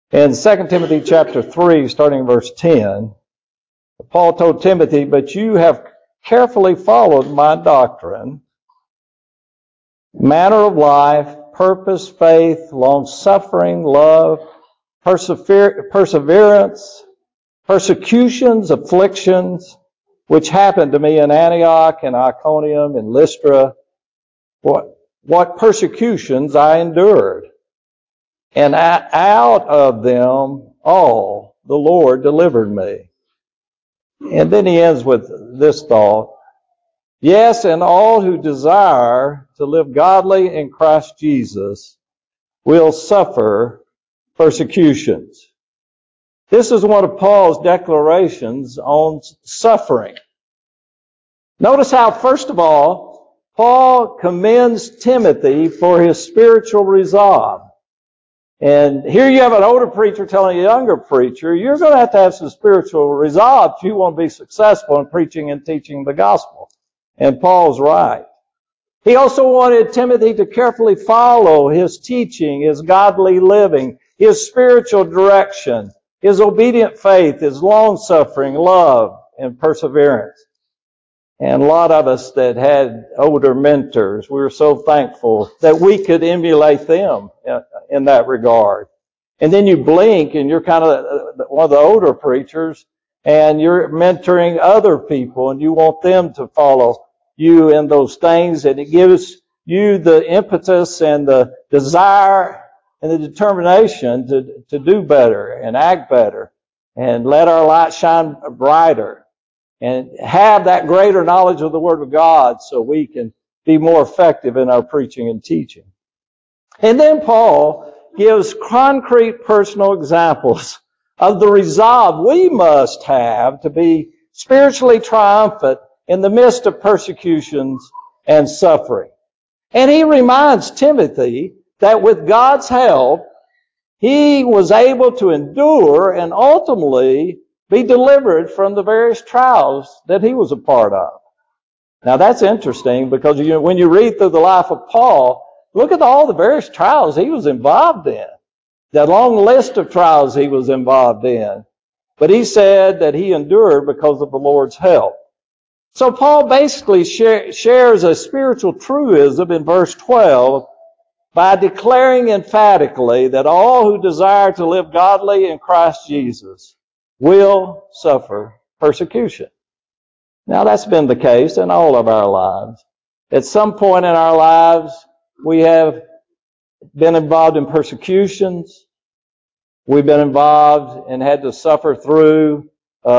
In 2 Timothy chapter 3, starting in verse 10, Paul told Timothy, "But you have carefully followed my doctrine, manner of life, purpose, faith, long-suffering, love, perseverance, persecutions, afflictions, which happened to me in Antioch and Iconium and Lystra. What persecutions I endured. And out of them all the Lord delivered me." And then he ends with this thought, "Yes, and all who desire to live godly in Christ Jesus will suffer persecutions." This is one of Paul's declarations on suffering. Notice how, first of all, Paul commends Timothy for his spiritual resolve. And here you have an older preacher telling a younger preacher, you're going to have some spiritual resolve if you want to be successful in preaching and teaching the gospel. And Paul's right. He also wanted Timothy to carefully follow his teaching, his godly living, his spiritual direction, his obedient faith, his long-suffering, love, and perseverance. And a lot of us that had older mentors, we were so thankful that we could emulate them in that regard. And then you blink and you're kind of one of the older preachers and you're mentoring other people and you want them to follow you in those things, and it gives you the impetus and the desire and the determination to do better and act better and let our light shine brighter and have that greater knowledge of the Word of God so we can be more effective in our preaching and teaching. And then Paul gives concrete personal examples of the resolve we must have to be spiritually triumphant in the midst of persecutions and suffering. And he reminds Timothy that with God's help, he was able to endure and ultimately be delivered from the various trials that he was a part of. Now that's interesting because when you read through the life of Paul, look at all the various trials he was involved in. That long list of trials he was involved in. But he said that he endured because of the Lord's help. So Paul basically shares a spiritual truism in verse 12 by declaring emphatically that all who desire to live godly in Christ Jesus will suffer persecution. Now that's been the case in all of our lives. At some point in our lives, we have been involved in persecutions. We've been involved and had to suffer through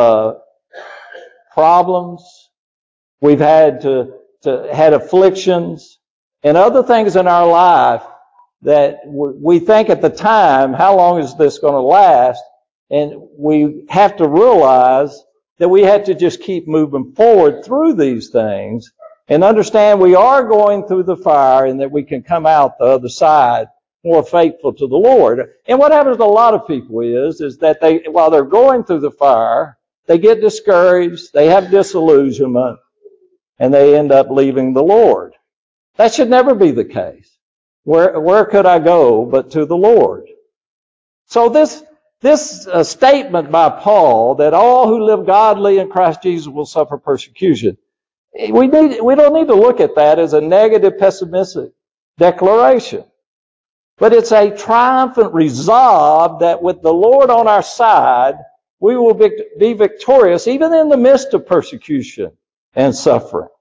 problems. We've had had afflictions and other things in our life that we think at the time, how long is this going to last? And we have to realize that we have to just keep moving forward through these things and understand we are going through the fire and that we can come out the other side more faithful to the Lord. And what happens to a lot of people is that while they're going through the fire, they get discouraged, they have disillusionment, and they end up leaving the Lord. That should never be the case. Where could I go but to the Lord? So this statement by Paul that all who live godly in Christ Jesus will suffer persecution, we don't need to look at that as a negative, pessimistic declaration. But it's a triumphant resolve that with the Lord on our side, we will be victorious even in the midst of persecution and suffering.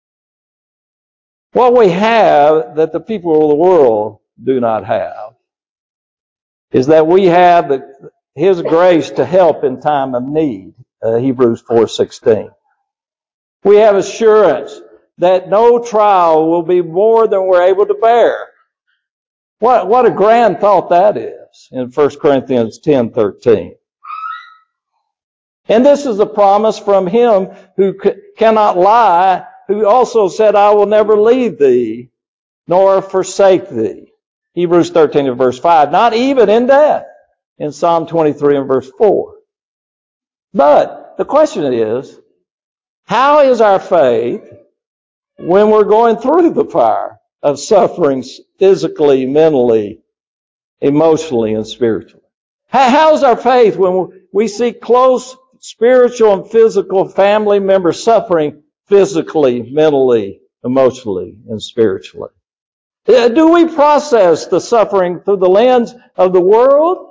What we have that the people of the world do not have is that we have His grace to help in time of need, Hebrews 4:16. We have assurance that no trial will be more than we're able to bear. What a grand thought that is in 1 Corinthians 10:13. And this is a promise from Him who cannot lie, who also said, I will never leave thee, nor forsake thee. Hebrews 13 and verse 5. Not even in death. In Psalm 23 and verse 4. But the question is, how is our faith when we're going through the fire of suffering physically, mentally, emotionally, and spiritually? How's our faith when we see close spiritual and physical family members suffering physically, mentally, emotionally, and spiritually? Do we process the suffering through the lens of the world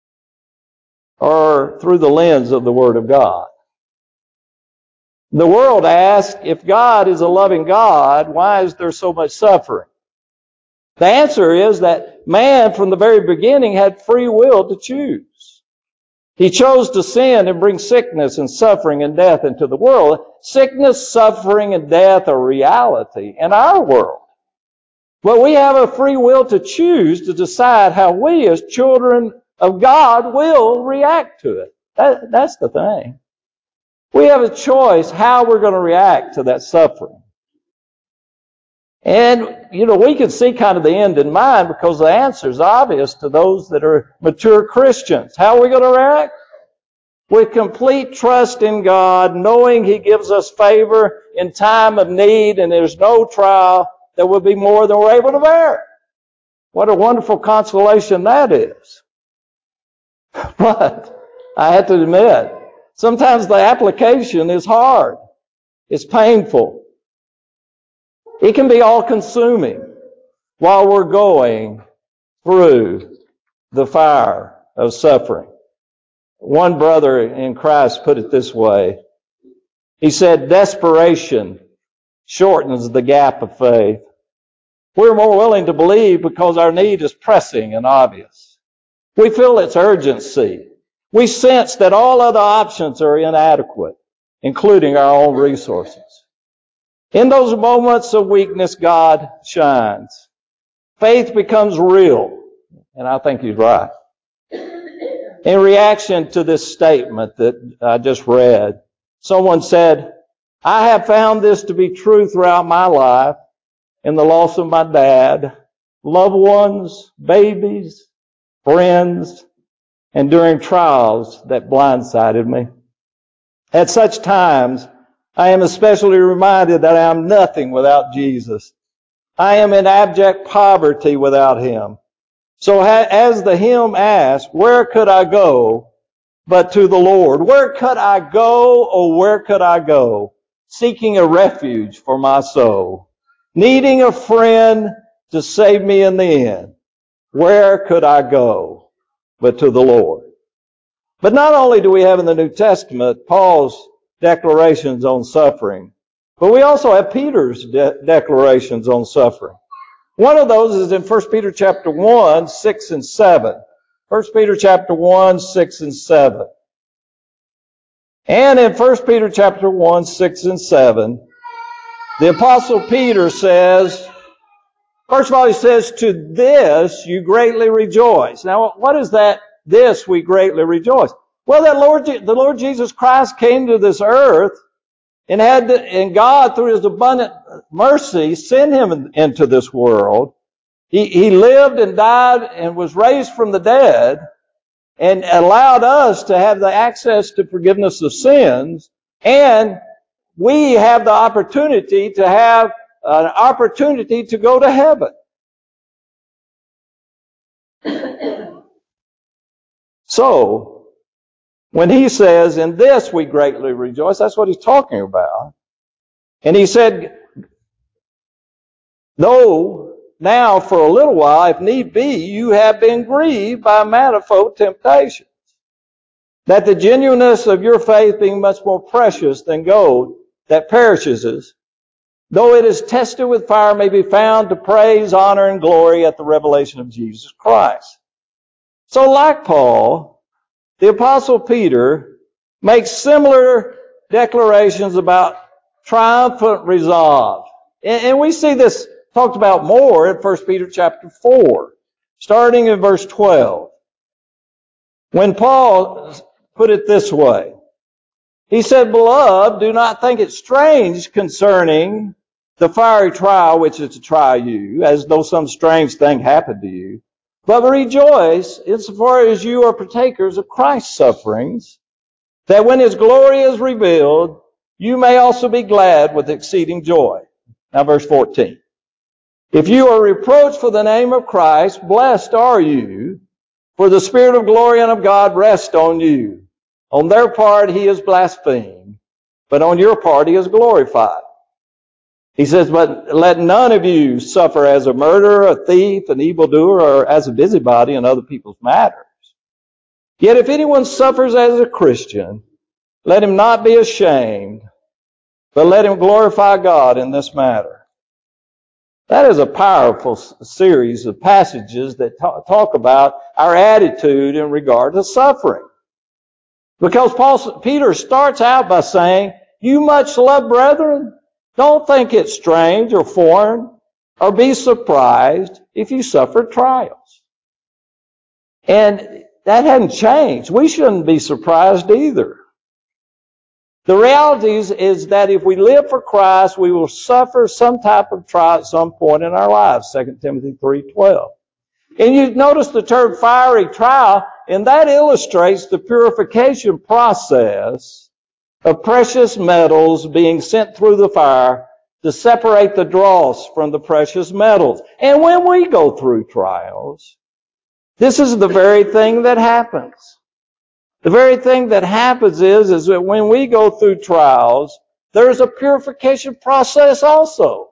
or through the lens of the Word of God? The world asks, if God is a loving God, why is there so much suffering? The answer is that man from the very beginning had free will to choose. He chose to sin and bring sickness and suffering and death into the world. Sickness, suffering, and death are reality in our world. But we have a free will to choose to decide how we as children of God will react to it. That's the thing. We have a choice how we're going to react to that suffering. And, we can see kind of the end in mind because the answer is obvious to those that are mature Christians. How are we going to react? With complete trust in God, knowing He gives us favor in time of need, and there's no trial that will be more than we're able to bear. What a wonderful consolation that is. But I have to admit, sometimes the application is hard. It's painful. It can be all-consuming while we're going through the fire of suffering. One brother in Christ put it this way. He said, desperation shortens the gap of faith. We're more willing to believe because our need is pressing and obvious. We feel its urgency. We sense that all other options are inadequate, including our own resources. In those moments of weakness, God shines. Faith becomes real. And I think he's right. In reaction to this statement that I just read, someone said, I have found this to be true throughout my life in the loss of my dad, loved ones, babies, friends, and during trials that blindsided me. At such times, I am especially reminded that I am nothing without Jesus. I am in abject poverty without Him. So as the hymn asks, where could I go but to the Lord? Where could I go, oh where could I go? Seeking a refuge for my soul. Needing a friend to save me in the end. Where could I go but to the Lord? But not only do we have in the New Testament Paul's declarations on suffering, but we also have Peter's declarations on suffering. One of those is in 1 Peter chapter 1, 6 and 7. 1 Peter chapter 1, 6 and 7. And in 1 Peter chapter 1, 6 and 7, the Apostle Peter says, first of all, he says, to this you greatly rejoice. Now, what is that, this we greatly rejoice? Well, the Lord Jesus Christ came to this earth and God, through His abundant mercy, sent Him into this world. He lived and died and was raised from the dead and allowed us to have the access to forgiveness of sins. And we have the opportunity to have an opportunity to go to heaven. So, when He says, in this we greatly rejoice, that's what He's talking about. And He said, though now for a little while, if need be, you have been grieved by manifold temptations, that the genuineness of your faith being much more precious than gold that perishes, though it is tested with fire, may be found to praise, honor, and glory at the revelation of Jesus Christ. So like Paul, the Apostle Peter makes similar declarations about triumphant resolve. And we see this talked about more in 1 Peter chapter 4, starting in verse 12. When Paul put it this way, he said, beloved, do not think it strange concerning the fiery trial which is to try you, as though some strange thing happened to you. But rejoice insofar as you are partakers of Christ's sufferings, that when His glory is revealed, you may also be glad with exceeding joy. Now verse 14. If you are reproached for the name of Christ, blessed are you, For the Spirit of glory and of God rests on you. On their part he is blasphemed, but on your part he is glorified. He says, but let none of you suffer as a murderer, a thief, an evildoer, or as a busybody in other people's matters. Yet if anyone suffers as a Christian, let him not be ashamed, but let him glorify God in this matter. That is a powerful series of passages that talk about our attitude in regard to suffering. Because Peter starts out by saying, you much loved brethren, don't think it strange or foreign or be surprised if you suffer trials. And that hadn't changed. We shouldn't be surprised either. The reality is that if we live for Christ, we will suffer some type of trial at some point in our lives, 2 Timothy 3:12. And you notice the term fiery trial, and that illustrates the purification process of precious metals being sent through the fire to separate the dross from the precious metals. And when we go through trials, this is the very thing that happens. The very thing that happens is that when we go through trials, there's a purification process also.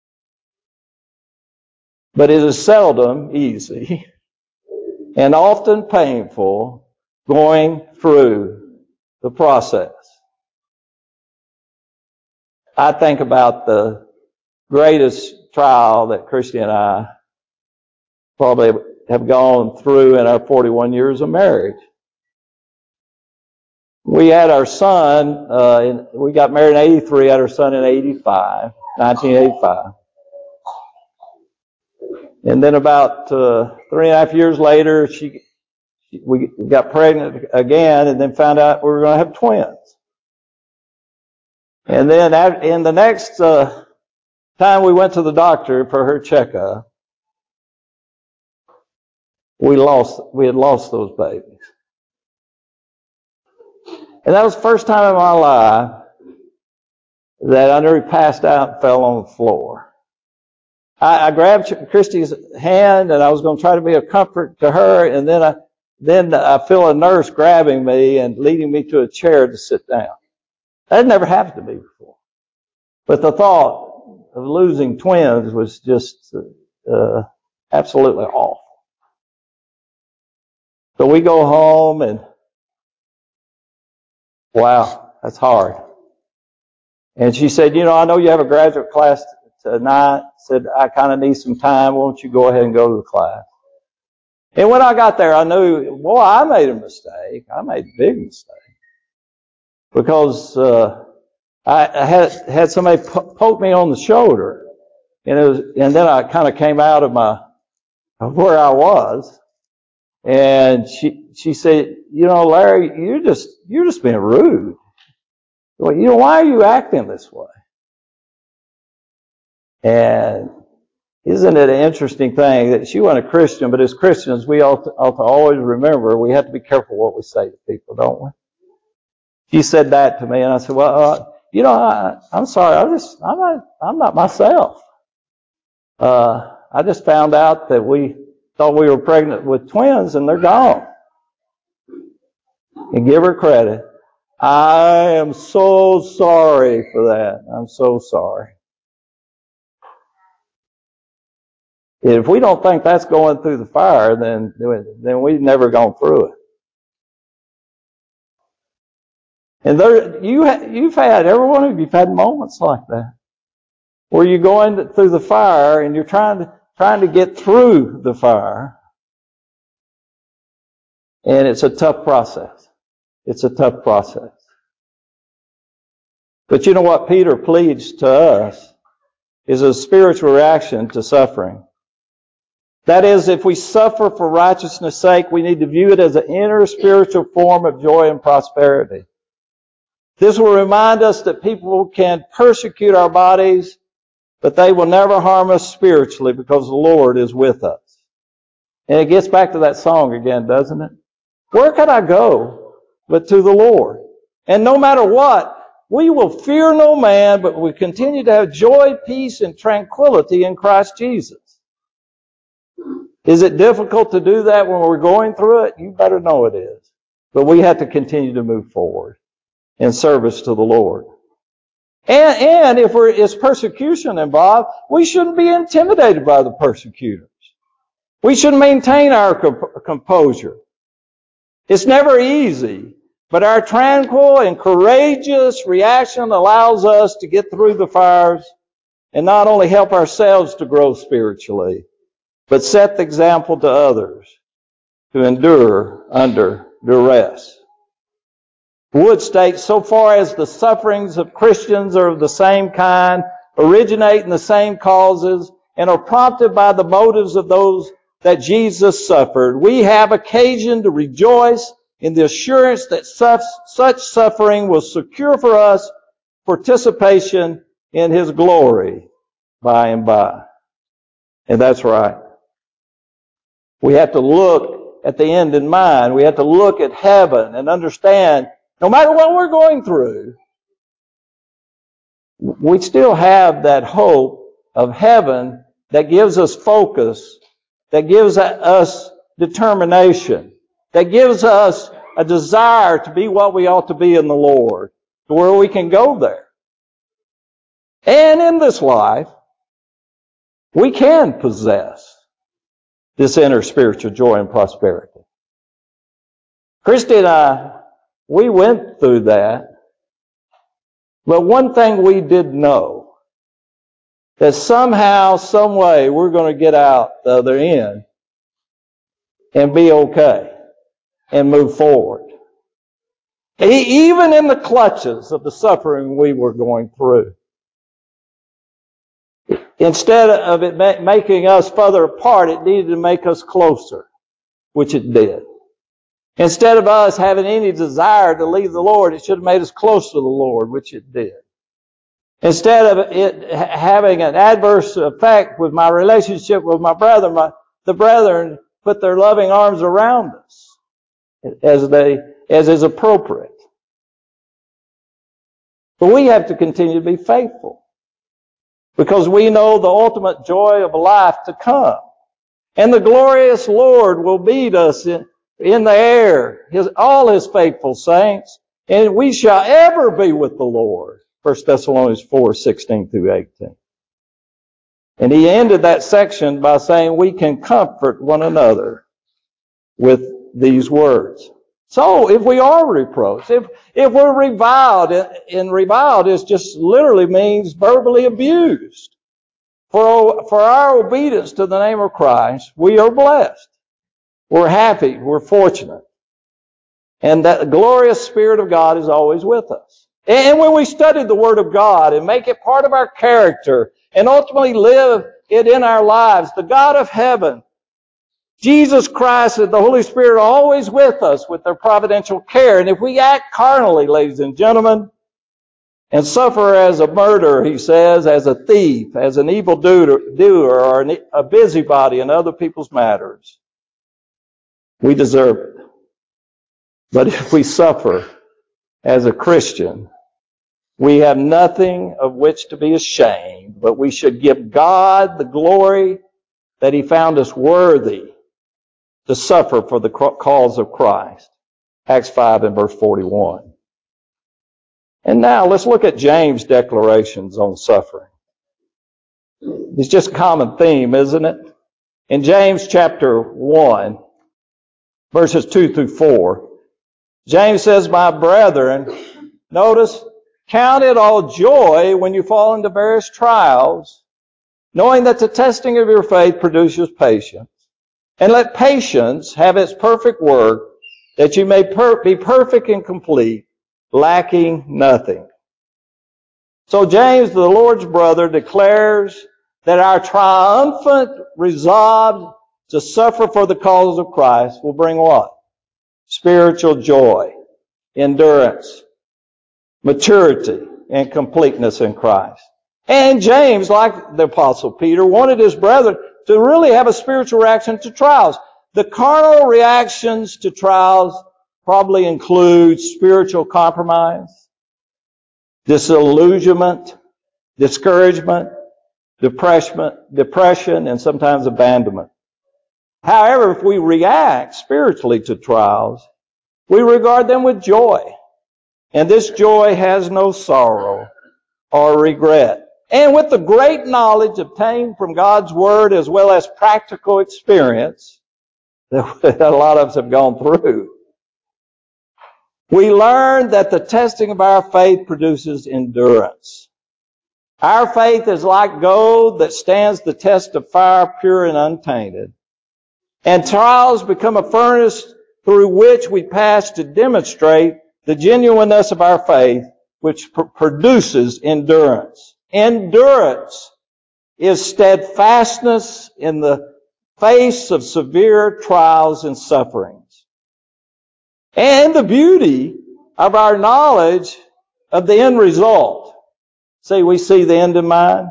But it is seldom easy and often painful going through the process. I think about the greatest trial that Christy and I probably have gone through in our 41 years of marriage. We had our son, we got married in 83, had our son in 1985. And then about 3.5 years later, we got pregnant again and then found out we were going to have twins. And then in the next time we went to the doctor for her checkup, we had lost those babies. And that was the first time in my life that I nearly passed out and fell on the floor. I grabbed Christy's hand and I was going to try to be a comfort to her, and then I feel a nurse grabbing me and leading me to a chair to sit down. That had never happened to me before. But the thought of losing twins was just absolutely awful. So we go home and wow, that's hard. And she said, I know you have a graduate class tonight. Said, I kind of need some time. Why don't you go ahead and go to the class? And when I got there, I knew, boy, I made a mistake. I made a big mistake. Because I had somebody poke me on the shoulder. And then I kind of came out of where I was. And she said, Larry, you're just being rude. Well, why are you acting this way? And isn't it an interesting thing that she wasn't a Christian, but as Christians, we ought to always remember we have to be careful what we say to people, don't we? She said that to me, and I said, well, I'm sorry, I'm not myself. I just found out that we thought we were pregnant with twins, and they're gone. And give her credit. I am so sorry for that. I'm so sorry. If we don't think that's going through the fire, then we've never gone through it. And every one of you've had moments like that, where you're going through the fire and you're trying to get through the fire, and it's a tough process. It's a tough process. But you know what Peter pleads to us is a spiritual reaction to suffering. That is, if we suffer for righteousness' sake, we need to view it as an inner spiritual form of joy and prosperity. This will remind us that people can persecute our bodies, but they will never harm us spiritually because the Lord is with us. And it gets back to that song again, doesn't it? Where can I go but to the Lord? And no matter what, we will fear no man, but we continue to have joy, peace, and tranquility in Christ Jesus. Is it difficult to do that when we're going through it? You better know it is. But we have to continue to move forward in service to the Lord. And if it's persecution involved, we shouldn't be intimidated by the persecutors. We should maintain our composure. It's never easy, but our tranquil and courageous reaction allows us to get through the fires and not only help ourselves to grow spiritually, but set the example to others to endure under duress. Wood states, so far as the sufferings of Christians are of the same kind, originate in the same causes, and are prompted by the motives of those that Jesus suffered, we have occasion to rejoice in the assurance that such suffering will secure for us participation in His glory by and by. And that's right. We have to look at the end in mind. We have to look at heaven and understand no matter what we're going through, we still have that hope of heaven that gives us focus, that gives us determination, that gives us a desire to be what we ought to be in the Lord, to where we can go there. And in this life, we can possess this inner spiritual joy and prosperity. Christy and I, we went through that. But one thing we did know, that somehow, some way, we're going to get out the other end and be okay and move forward. Even in the clutches of the suffering we were going through. Instead of it making us further apart, it needed to make us closer, which it did. Instead of us having any desire to leave the Lord, it should have made us close to the Lord, which it did. Instead of it having an adverse effect with my relationship with my brother, the brethren put their loving arms around us as is appropriate. But we have to continue to be faithful because we know the ultimate joy of life to come. And the glorious Lord will meet us in the air, all His faithful saints, and we shall ever be with the Lord. 1 Thessalonians 4:16 through 18. And he ended that section by saying we can comfort one another with these words. So if we are reproached, if we're reviled, and reviled is just literally means verbally abused. For our obedience to the name of Christ, we are blessed. We're happy. We're fortunate. And that glorious Spirit of God is always with us. And when we study the Word of God and make it part of our character and ultimately live it in our lives, the God of heaven, Jesus Christ and the Holy Spirit are always with us with their providential care. And if we act carnally, ladies and gentlemen, and suffer as a murderer, he says, as a thief, as an evil doer or a busybody in other people's matters, we deserve it. But if we suffer as a Christian, we have nothing of which to be ashamed, but we should give God the glory that He found us worthy to suffer for the cause of Christ. Acts 5 and verse 41. And now let's look at James' declarations on suffering. It's just a common theme, isn't it? In James chapter 1, verses 2 through 4, James says, my brethren, notice, count it all joy when you fall into various trials, knowing that the testing of your faith produces patience. And let patience have its perfect work, that you may be perfect and complete, lacking nothing. So James, the Lord's brother, declares that our triumphant resolve to suffer for the cause of Christ will bring what? Spiritual joy, endurance, maturity, and completeness in Christ. And James, like the Apostle Peter, wanted his brethren to really have a spiritual reaction to trials. The carnal reactions to trials probably include spiritual compromise, disillusionment, discouragement, depression, and sometimes abandonment. However, if we react spiritually to trials, we regard them with joy. And this joy has no sorrow or regret. And with the great knowledge obtained from God's Word as well as practical experience that a lot of us have gone through, we learn that the testing of our faith produces endurance. Our faith is like gold that stands the test of fire, pure and untainted. And trials become a furnace through which we pass to demonstrate the genuineness of our faith, which produces endurance. Endurance is steadfastness in the face of severe trials and sufferings. And the beauty of our knowledge of the end result, see, we see the end in mind,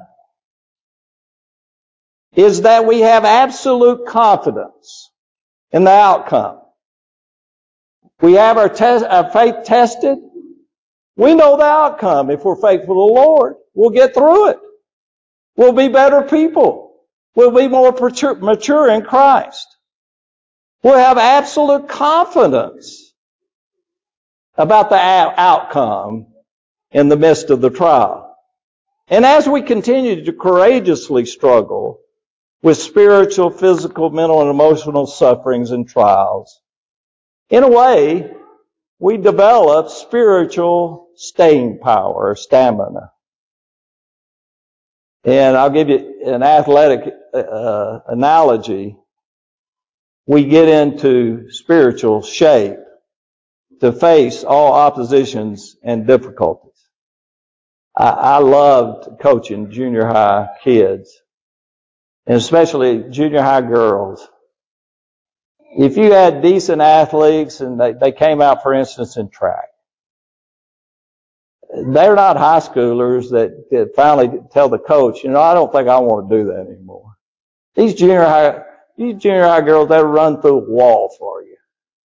is that we have absolute confidence in the outcome. We have our faith tested. We know the outcome. If we're faithful to the Lord, we'll get through it. We'll be better people. We'll be more mature in Christ. We'll have absolute confidence about the outcome in the midst of the trial. And as we continue to courageously struggle with spiritual, physical, mental, and emotional sufferings and trials, in a way, we develop spiritual staying power or stamina. And I'll give you an athletic analogy. We get into spiritual shape to face all oppositions and difficulties. I loved coaching junior high kids, and especially junior high girls. If you had decent athletes and they came out, for instance, in track, they're not high schoolers that finally tell the coach, I don't think I want to do that anymore. These junior high girls, they'll run through a wall for you.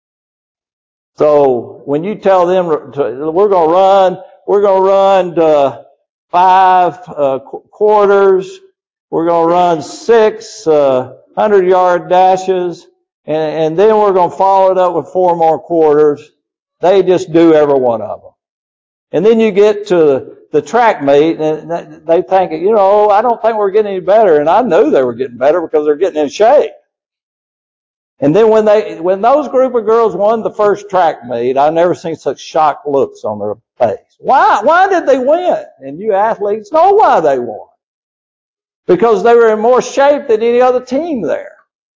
So when you tell them we're going to run 5 quarters, we're going to run 6 100-yard dashes, and then we're going to follow it up with 4 more quarters. They just do every one of them. And then you get to the track meet, and they think, I don't think we're getting any better. And I knew they were getting better because they're getting in shape. And then when those group of girls won the first track meet, I never seen such shocked looks on their face. Why did they win? And you athletes know why they won. Because they were in more shape than any other team there.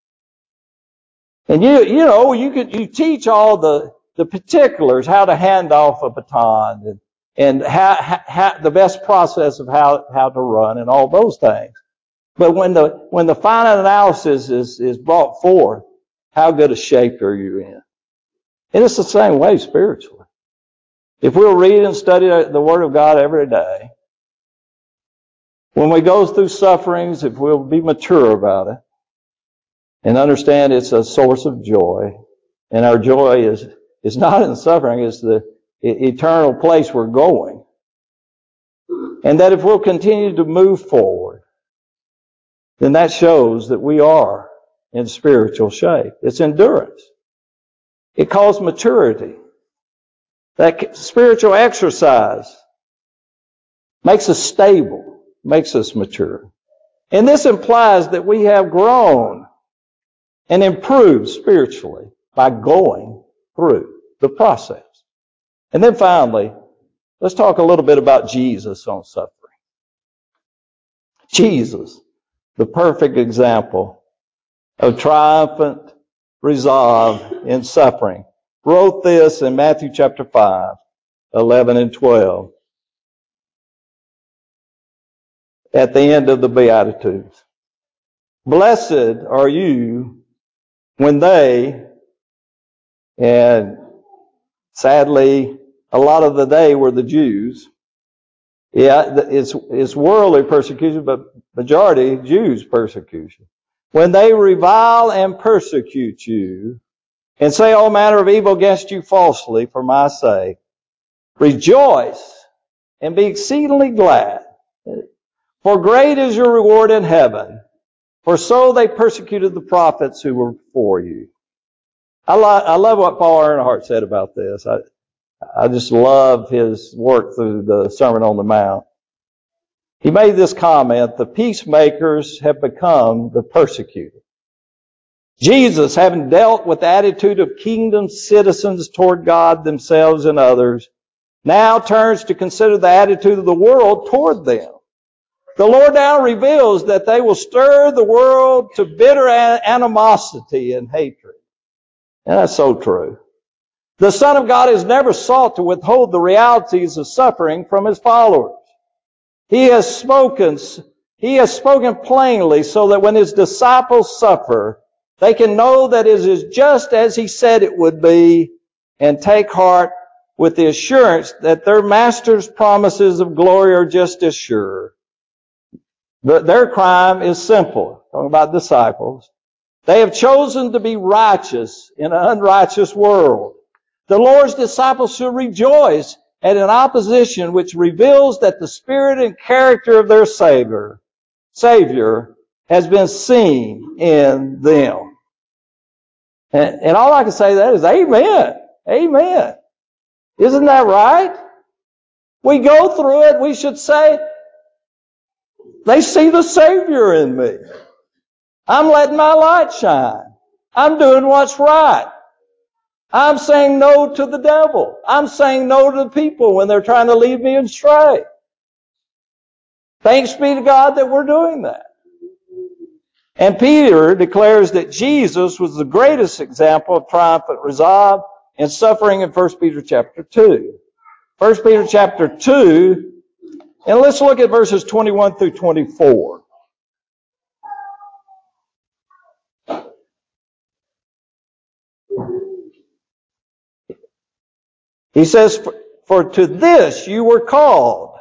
And you teach all the particulars, how to hand off a baton and how the best process of how to run and all those things. But when the final analysis is brought forth, how good a shape are you in? And it's the same way spiritually. If we'll read and study the Word of God every day, when we go through sufferings, if we'll be mature about it and understand it's a source of joy, and our joy is not in suffering, it's the eternal place we're going. And that if we'll continue to move forward, then that shows that we are in spiritual shape. It's endurance. It calls maturity. That spiritual exercise makes us stable, makes us mature. And this implies that we have grown and improved spiritually by going through the process. And then finally, let's talk a little bit about Jesus on suffering. Jesus, the perfect example of triumphant resolve in suffering, wrote this in Matthew chapter 5, 11 and 12, at the end of the Beatitudes. Blessed are you when they, and sadly, a lot of the they were the Jews. Yeah, it's worldly persecution, but majority Jews persecution. When they revile and persecute you, and say all manner of evil against you falsely for my sake, rejoice and be exceedingly glad, for great is your reward in heaven. For so they persecuted the prophets who were before you. I love what Paul Earnhardt said about this. I just love his work through the Sermon on the Mount. He made this comment: the peacemakers have become the persecuted. Jesus, having dealt with the attitude of kingdom citizens toward God, themselves, and others, now turns to consider the attitude of the world toward them. The Lord now reveals that they will stir the world to bitter animosity and hatred. And that's so true. The Son of God has never sought to withhold the realities of suffering from His followers. He has spoken plainly so that when His disciples suffer, they can know that it is just as He said it would be, and take heart with the assurance that their Master's promises of glory are just as sure. Their crime is simple. Talking about disciples. They have chosen to be righteous in an unrighteous world. The Lord's disciples should rejoice at an opposition which reveals that the spirit and character of their Savior has been seen in them. And all I can say to that is amen. Amen. Isn't that right? We go through it, we should say, they see the Savior in me. I'm letting my light shine. I'm doing what's right. I'm saying no to the devil. I'm saying no to the people when they're trying to lead me astray. Thanks be to God that we're doing that. And Peter declares that Jesus was the greatest example of triumphant resolve and suffering in 1 Peter chapter 2. 1 Peter chapter 2, and let's look at verses 21 through 24. He says, for to this you were called.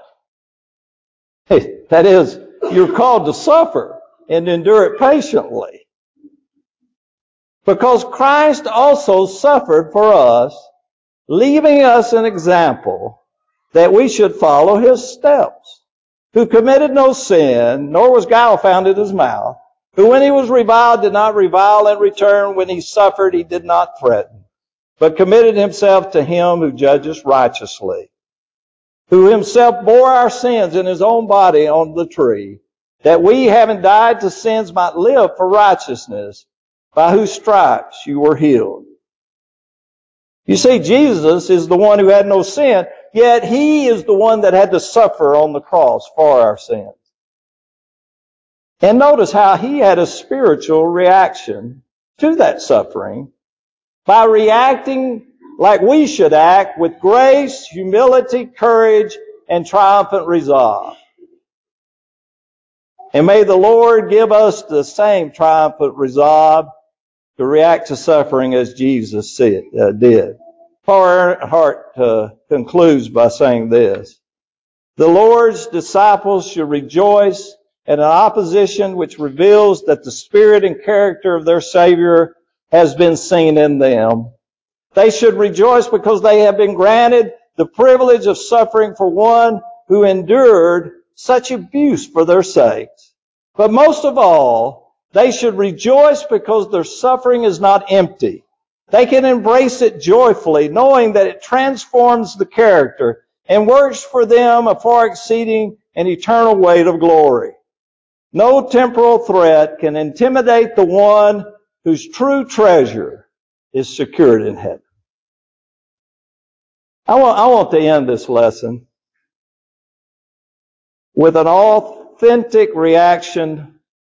That is, you're called to suffer and endure it patiently. Because Christ also suffered for us, leaving us an example that we should follow His steps, who committed no sin, nor was guile found in His mouth, who when He was reviled did not revile in return, when He suffered He did not threaten, but committed Himself to Him who judges righteously, who Himself bore our sins in His own body on the tree, that we, having died to sins, might live for righteousness, by whose stripes you were healed. You see, Jesus is the one who had no sin, yet He is the one that had to suffer on the cross for our sins. And notice how He had a spiritual reaction to that suffering by reacting like we should act, with grace, humility, courage, and triumphant resolve. And may the Lord give us the same triumphant resolve to react to suffering as Jesus did. Paul Earnhardt concludes by saying this: the Lord's disciples should rejoice at an opposition which reveals that the spirit and character of their Savior has been seen in them. They should rejoice because they have been granted the privilege of suffering for one who endured such abuse for their sakes. But most of all, they should rejoice because their suffering is not empty. They can embrace it joyfully, knowing that it transforms the character and works for them a far exceeding and eternal weight of glory. No temporal threat can intimidate the one whose true treasure is secured in heaven. I want to end this lesson with an authentic reaction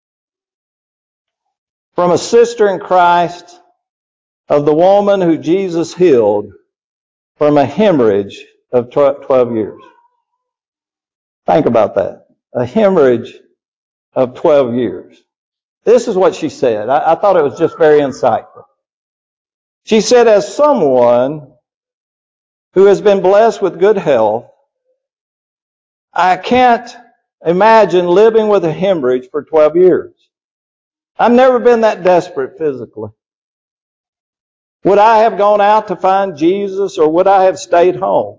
from a sister in Christ of the woman who Jesus healed from a hemorrhage of 12 years. Think about that. A hemorrhage of 12 years. This is what she said. I thought it was just very insightful. She said, as someone who has been blessed with good health, I can't imagine living with a hemorrhage for 12 years. I've never been that desperate physically. Would I have gone out to find Jesus, or would I have stayed home,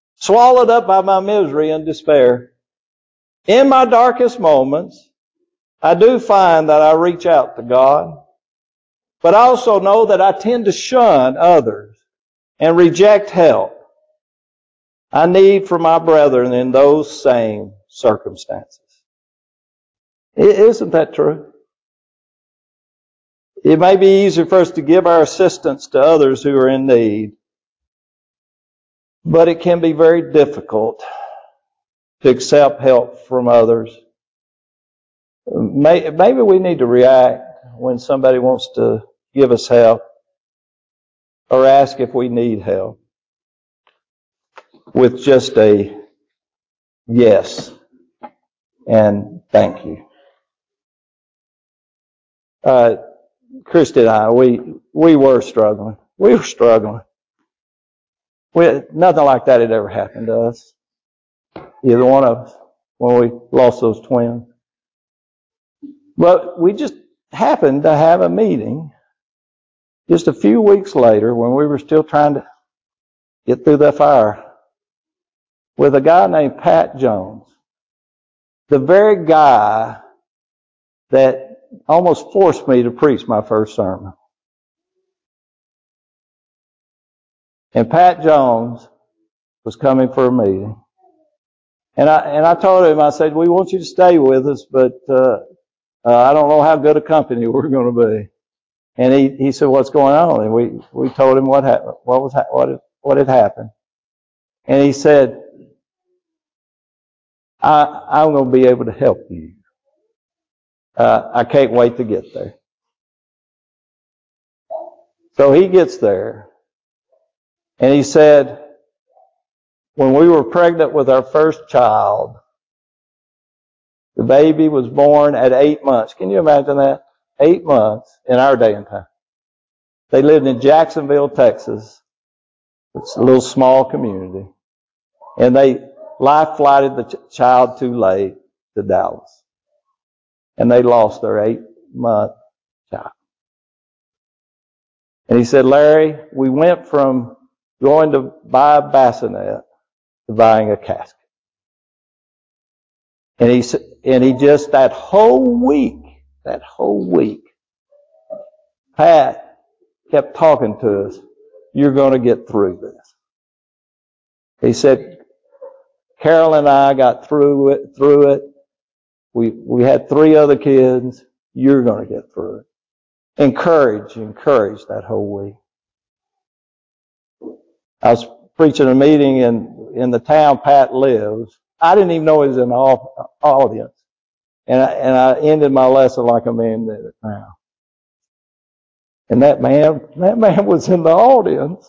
swallowed up by my misery and despair? In my darkest moments, I do find that I reach out to God, but I also know that I tend to shun others and reject help I need for my brethren in those same circumstances. Isn't that true? It may be easier for us to give our assistance to others who are in need, but it can be very difficult to accept help from others. Maybe we need to react when somebody wants to give us help or ask if we need help with just a yes and thank you. Christy and I, we were struggling. We were struggling. Nothing like that had ever happened to us, either one of us, when we lost those twins. But we just happened to have a meeting just a few weeks later when we were still trying to get through that fire with a guy named Pat Jones, the very guy that almost forced me to preach my first sermon. And Pat Jones was coming for a meeting. And I told him, I said, we want you to stay with us, but I don't know how good a company we're going to be. And he said, what's going on? And we told him what happened, what had happened. And he said, I'm going to be able to help you. I can't wait to get there. So he gets there, and he said, when we were pregnant with our first child, the baby was born at 8 months. Can you imagine that? 8 months in our day and time. They lived in Jacksonville, Texas. It's a little small community. And they life flighted the child too late to Dallas. And they lost their 8-month child. And he said, Larry, we went from going to buy a bassinet to buying a casket. And he just, that whole week, Pat kept talking to us, you're going to get through this. He said, Carol and I got through it. We had 3 other kids. You're going to get through it. Encourage that whole week. I was preaching a meeting in the town Pat lives. I didn't even know he was in the audience. And I ended my lesson like I'm ending it now. And that man was in the audience.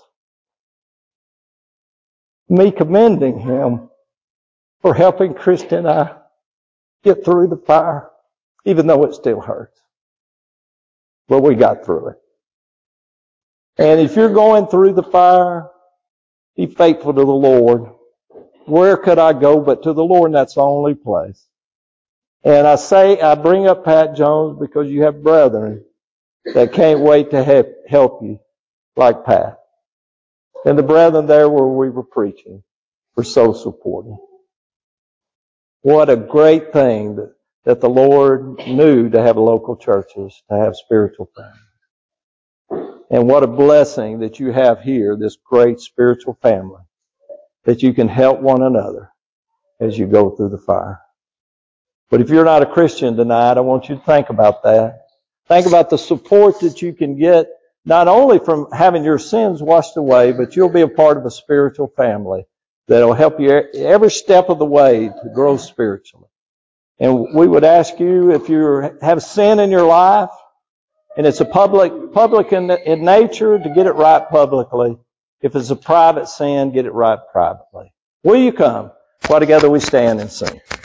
Me commending him for helping Christy and I get through the fire, even though it still hurts. But we got through it. And if you're going through the fire, be faithful to the Lord. Where could I go but to the Lord? And that's the only place. And I bring up Pat Jones because you have brethren that can't wait to help you like Pat. And the brethren there where we were preaching were so supportive. What a great thing that the Lord knew to have local churches, to have spiritual families. And what a blessing that you have here, this great spiritual family, that you can help one another as you go through the fire. But if you're not a Christian tonight, I want you to think about that. Think about the support that you can get, not only from having your sins washed away, but you'll be a part of a spiritual family that'll help you every step of the way to grow spiritually. And we would ask you, if you have sin in your life, and it's a public in nature, to get it right publicly. If it's a private sin, get it right privately. Will you come? While together we stand and sing.